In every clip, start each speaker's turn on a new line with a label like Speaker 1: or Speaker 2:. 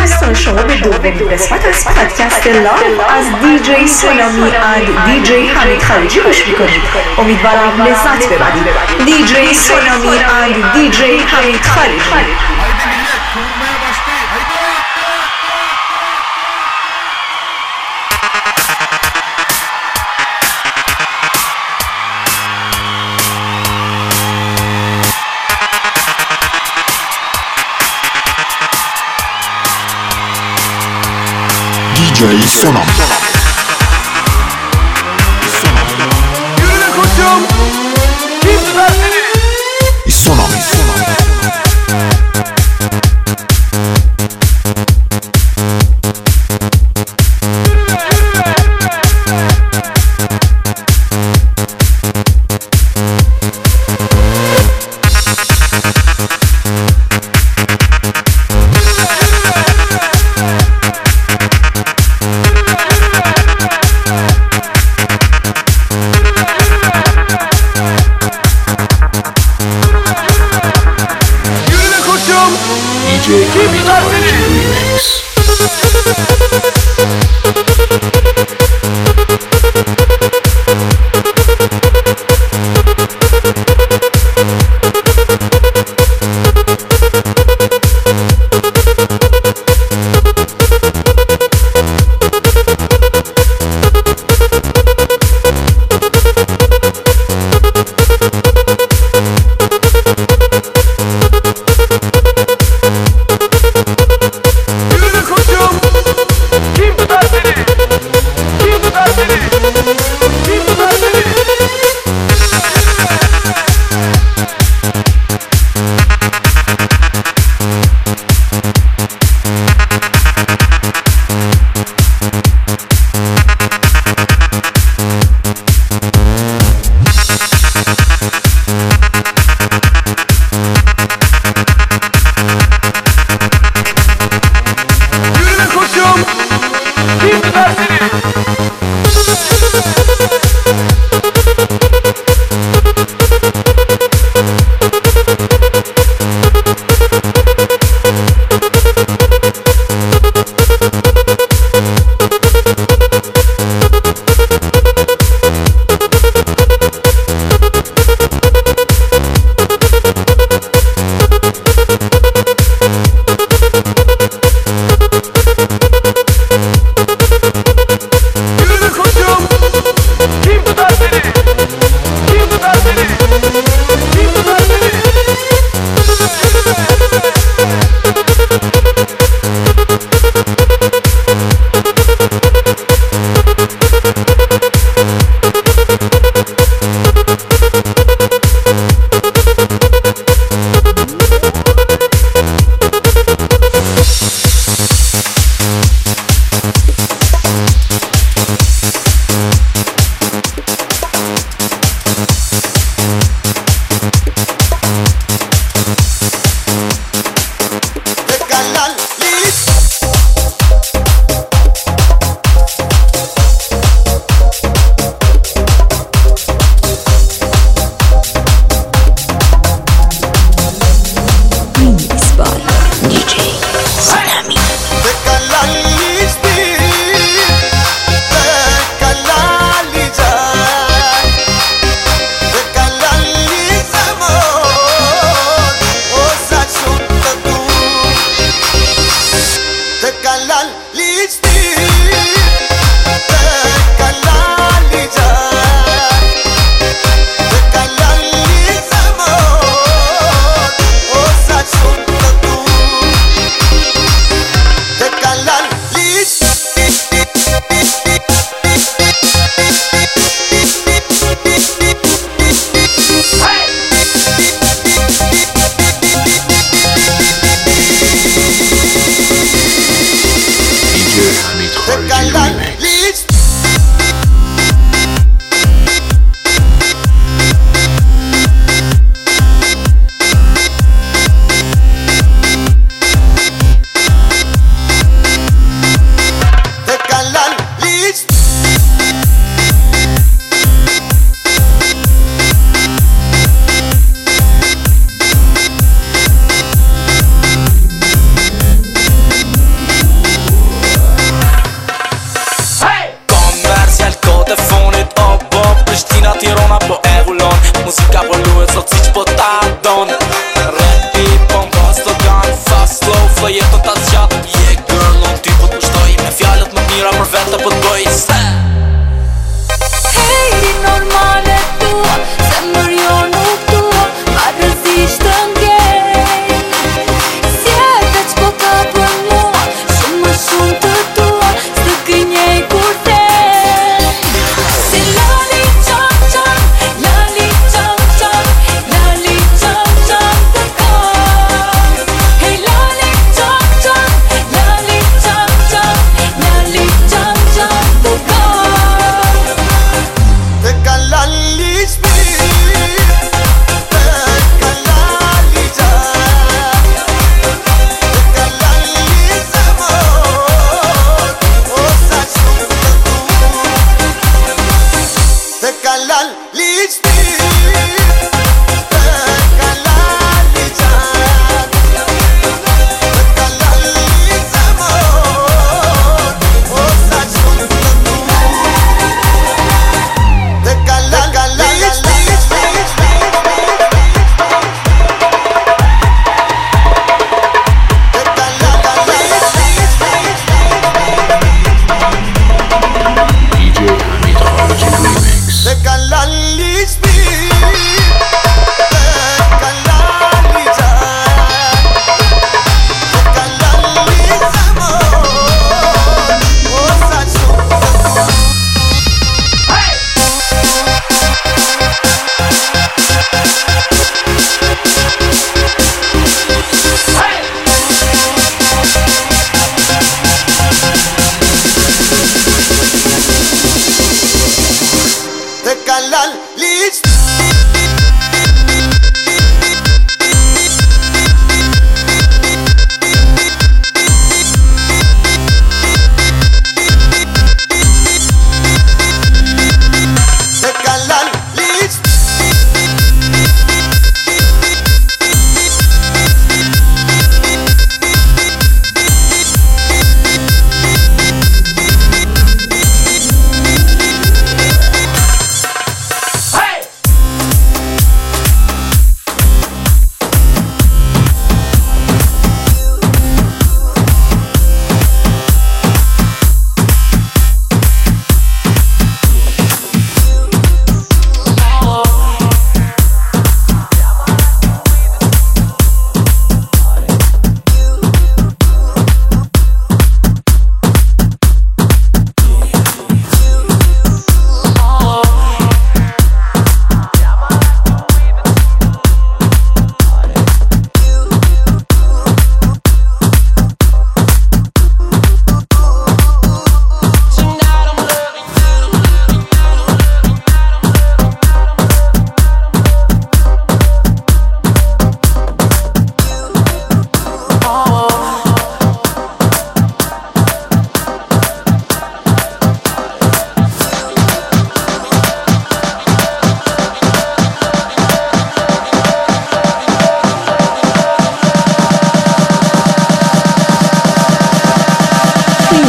Speaker 1: دوستان، شما به دومین قسمت از پادکست لایو از دیجی سونامی اند دیجی حمید خلیجی گوش میکنید. امیدوارم لذت ببرید. دیجی سونامی اند دیجی حمید خلیجی.
Speaker 2: DJ Sonam.
Speaker 3: Yürü koçum. Kim ver seni?
Speaker 2: Sonam. DJ Hamid Khalici Remix.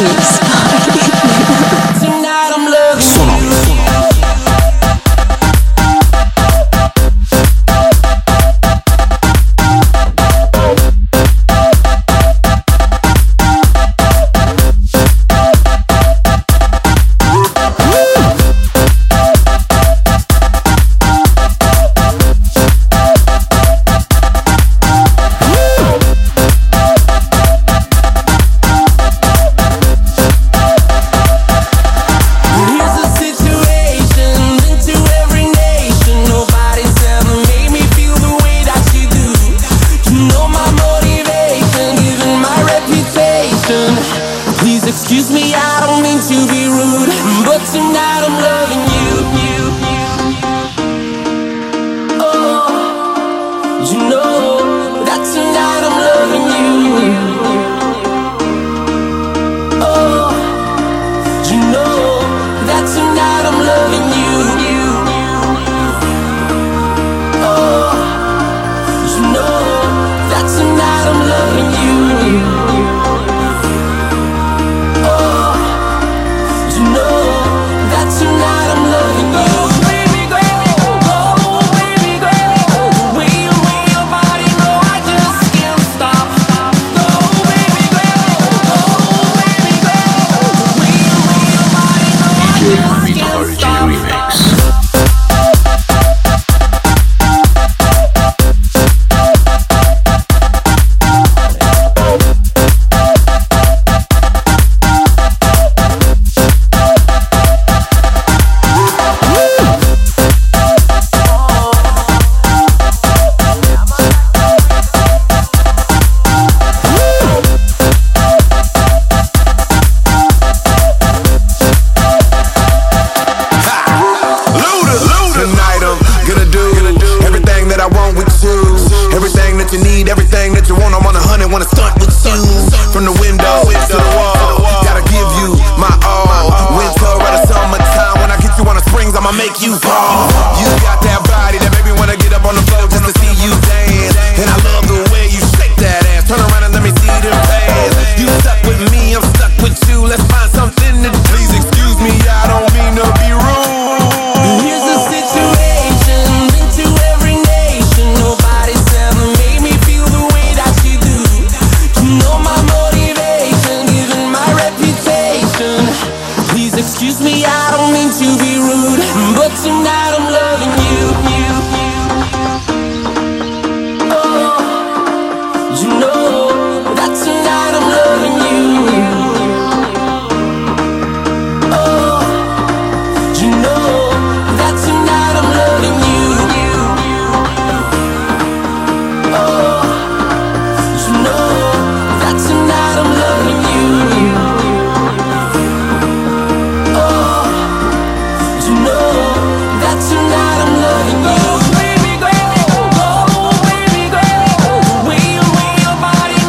Speaker 1: Mix
Speaker 4: Tonight I'm loving
Speaker 2: Sonomi.
Speaker 4: Excuse me, I don't mean to be rude, but tonight I'm loving you. Oh, you know that tonight I'm loving you. Oh, you know that tonight I'm loving you. Oh, you know that tonight I'm loving you. Tonight I'm loving you. Baby girl, oh baby girl, the way you move your body, no, I just can't stop. Oh baby girl, oh baby girl, the way you move your body, no, I
Speaker 2: DJ
Speaker 4: just
Speaker 2: Hamid
Speaker 4: can't
Speaker 2: Kharji
Speaker 4: stop.
Speaker 2: Remix.
Speaker 3: Everything that you want, I'm on 100, wanna stunt with you. From the window to the wall, gotta give you my all. Winter or the summertime, when I get you on the springs, I'ma make you fall. You got that body that make me wanna get up on the floor just to see you dance. And I love the way you shake that ass. Turn around and let me see them pants. You stuck with me, I'm stuck with you. Let's find something to do. Please excuse me, I don't mean to be rude.
Speaker 4: Here's the situation, been to every nation. Nobody's ever made me feel the way that you do. You know my motivation, given my reputation. Please excuse me, I don't mean to be rude, but tonight I'm loving you. Oh, you know that tonight I'm loving you. Oh, you know that tonight I'm loving you. Oh, you know that tonight I'm loving you. Oh, you know that tonight I'm loving you. Baby girl, oh baby girl, the way you move your body,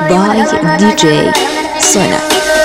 Speaker 1: by DJ Sona.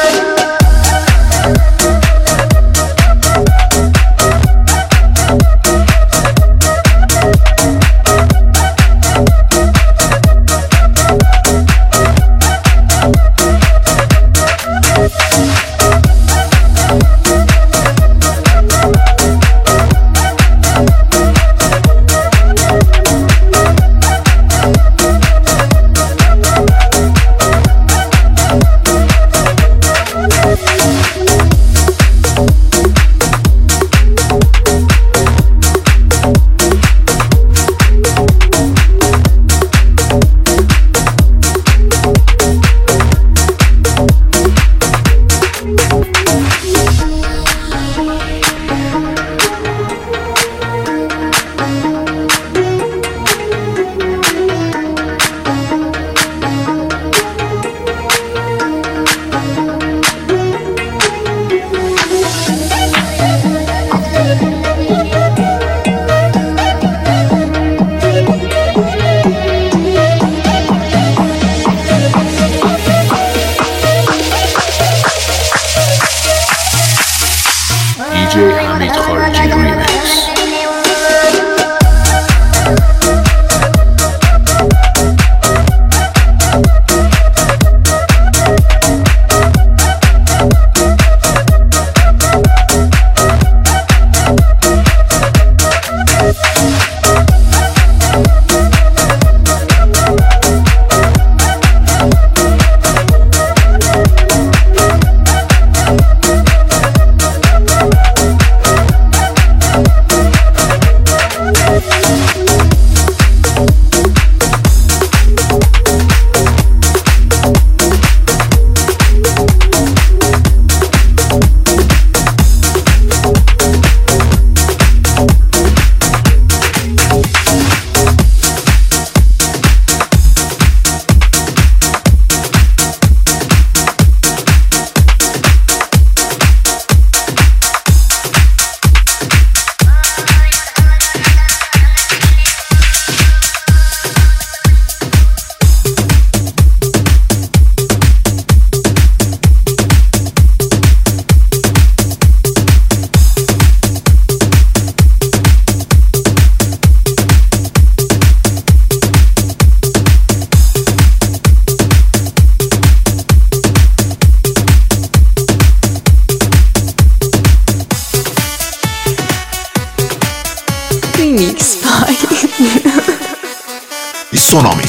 Speaker 2: DJ Hamid Kharji Remix.
Speaker 1: Remix by
Speaker 3: Sonomi.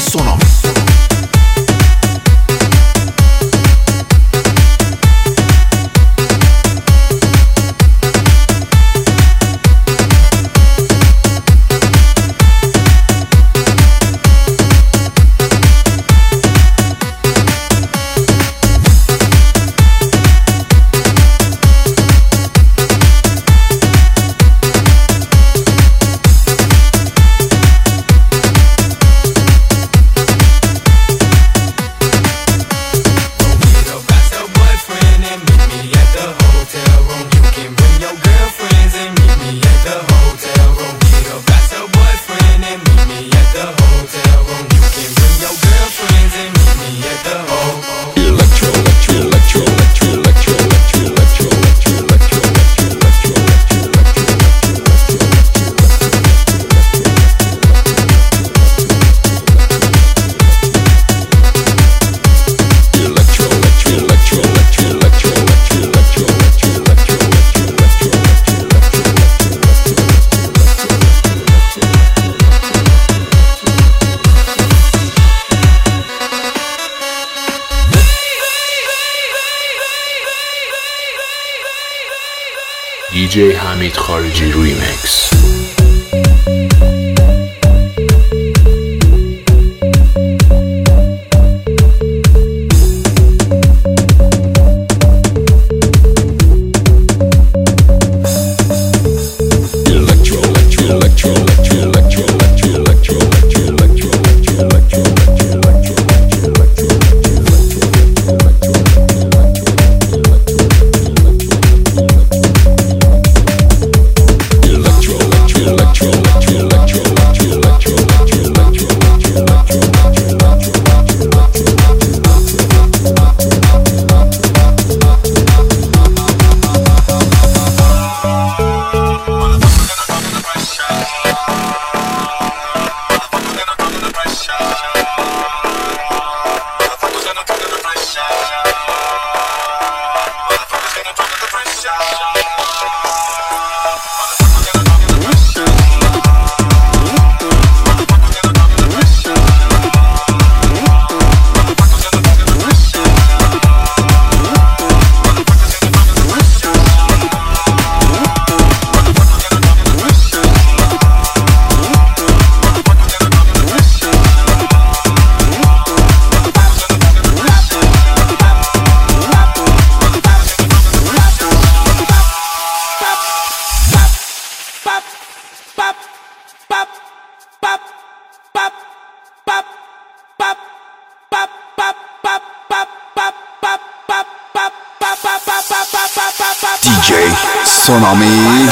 Speaker 2: DJ Hamid Kharji Remix.
Speaker 3: Electro
Speaker 5: DJ Sonami.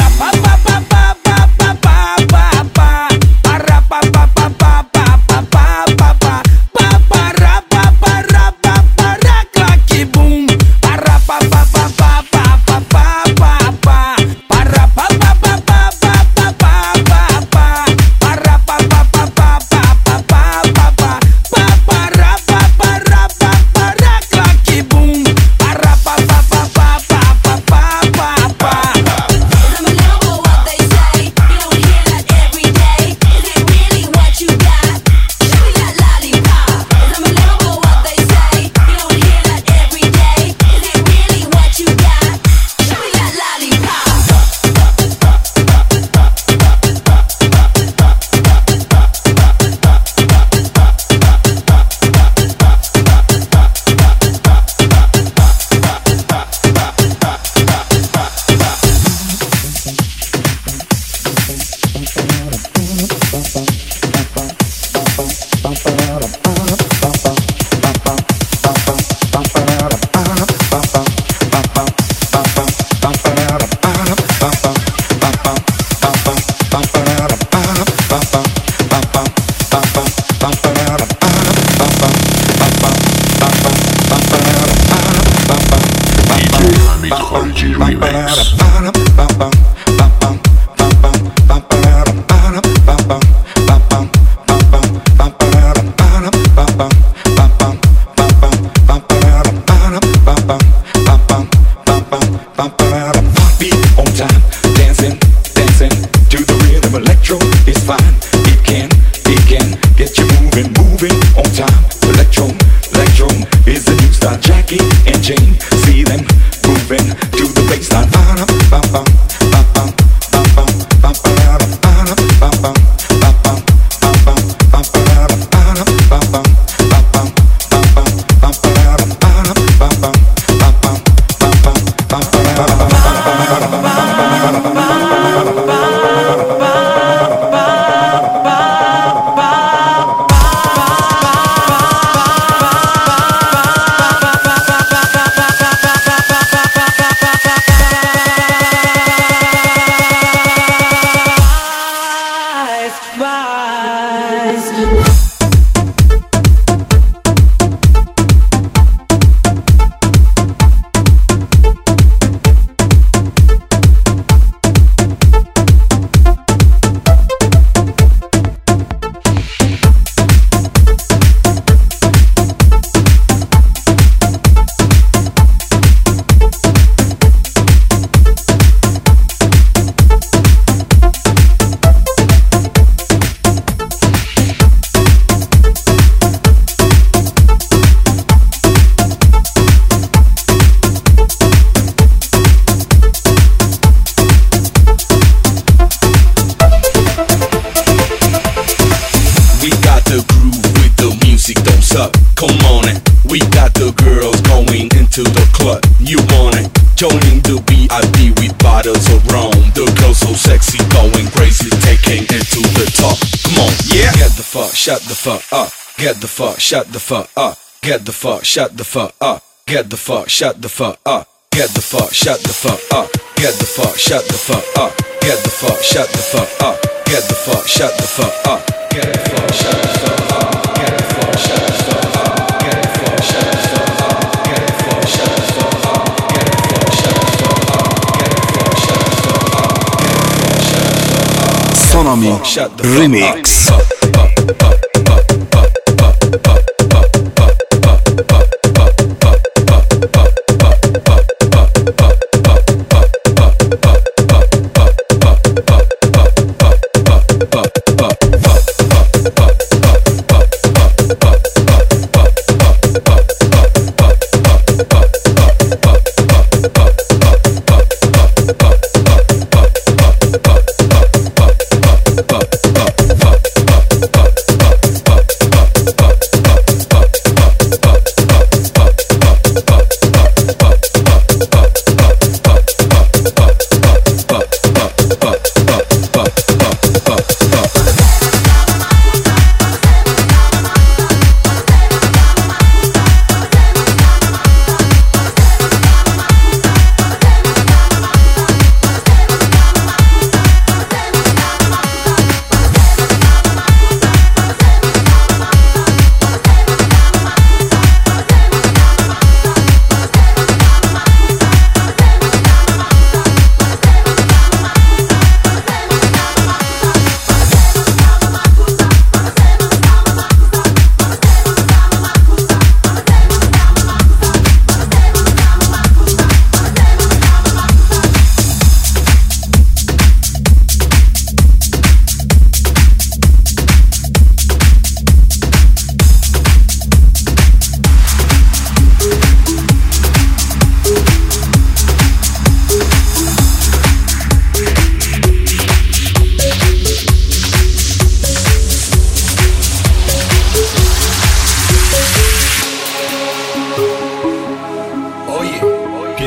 Speaker 6: Shut the fuck up. Get the fuck, shut the fuck up. Get the fuck, shut the fuck up. Get the fuck, shut the fuck up. Get the fuck, shut the fuck up. Get the fuck, shut the fuck up. Get the fuck, shut the fuck up. Get the fuck, shut the fuck up. Get the fuck, shut the fuck up. Get the fuck, shut the fuck up. Get the fuck, shut the fuck up. Get the fuck, shut the fuck up. Get the fuck, shut the fuck up. Get the fuck, shut the fuck up. Get the fuck, shut the fuck up.
Speaker 5: Sonami Remix.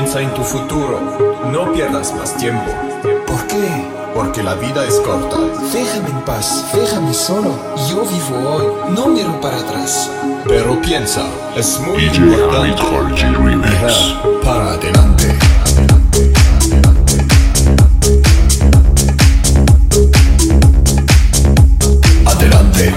Speaker 7: Piensa en tu futuro, no pierdas más tiempo.
Speaker 8: ¿Por qué?
Speaker 7: Porque la vida es corta.
Speaker 8: Déjame en paz, déjame solo. Yo vivo hoy, no miro para atrás.
Speaker 7: Pero piensa, es muy
Speaker 2: DJ Hamid
Speaker 7: importante
Speaker 2: Kharji Remix.
Speaker 7: mirar para adelante. Adelante.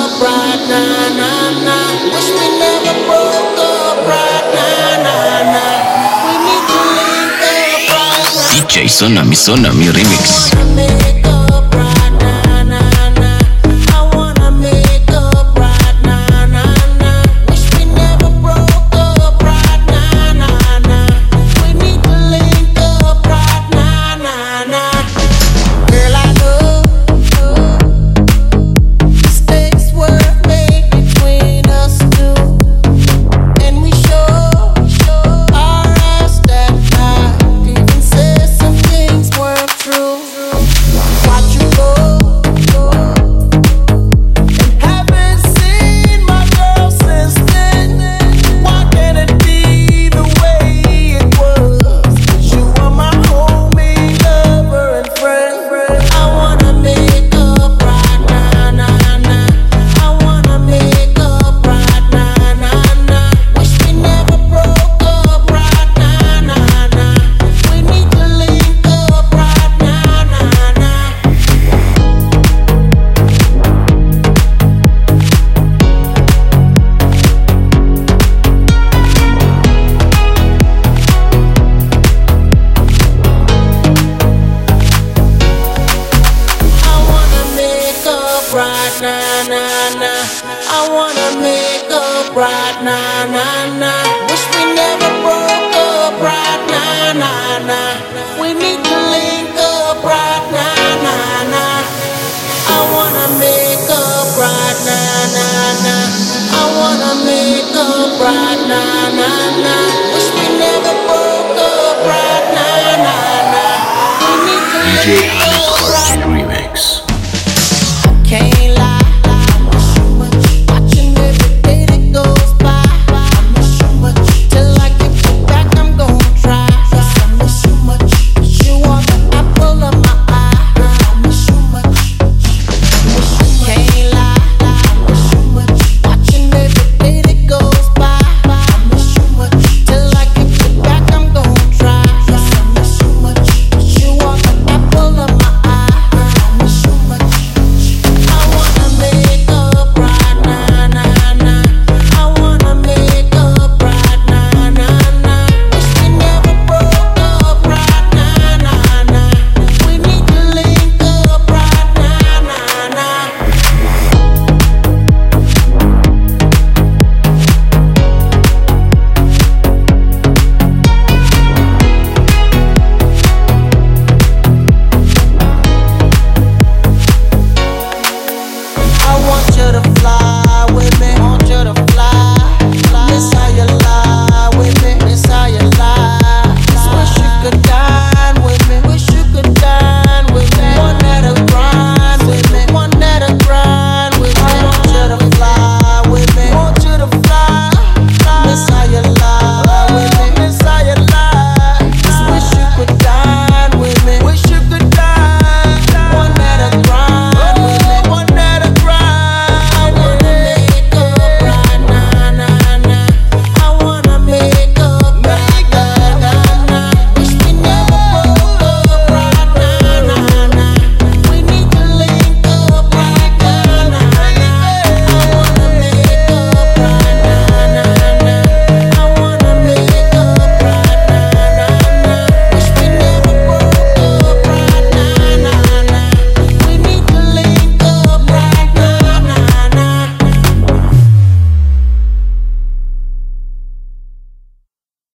Speaker 4: Wish we never broke up right now.
Speaker 9: DJ Sonami Remix.
Speaker 2: DJ